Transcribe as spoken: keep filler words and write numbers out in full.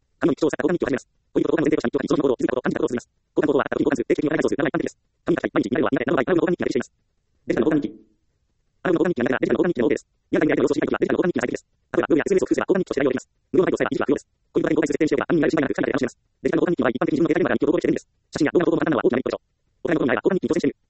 紙の日記調査から交換日記を始めます。恋人と交換の前提とした日記は非常に行動を気づいたこと、感じたことを綴ります。交換行動はあった時に交換数、定期的に割合数、占い一般的です。紙が高い、毎日、見られは、見られ、などの場合、アラブの交換日記が成立しています。デジタルの交換日記。アラブの交換日記がなければ、デジタルの交換日記の多いです。リアルタイムで相手の様子を知りたいときは、デジタルの交換日記が最適です。例えば、ブログや エスエヌエス を工夫すれば交換日記として代用できます。無料のバイトを使えば、日時は不要です。恋人が交換数設定にしておけば、暗になる心配なく、紙で楽しめます。デジタルの交換日記の場合、一般的に自分の携帯電話から日記を投稿できているんです。写真や動画の投稿のパターンは大きなメリットでしょう。お互いのことになれば交換日記に挑戦してみる。